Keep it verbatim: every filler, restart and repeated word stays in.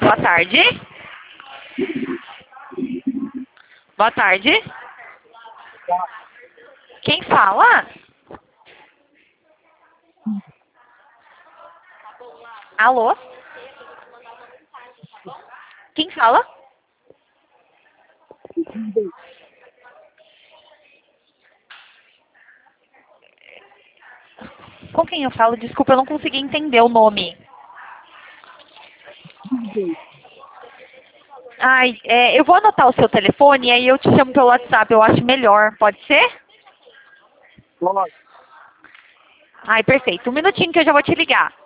Boa tarde. Boa tarde. Quem fala? Alô? Quem fala? Com quem eu falo? Desculpa, eu não consegui entender o nome. Ai, é, eu vou anotar o seu telefone e aí eu te chamo pelo WhatsApp, eu acho melhor. Pode ser? Pode. Ai, perfeito. Um minutinho que eu já vou te ligar.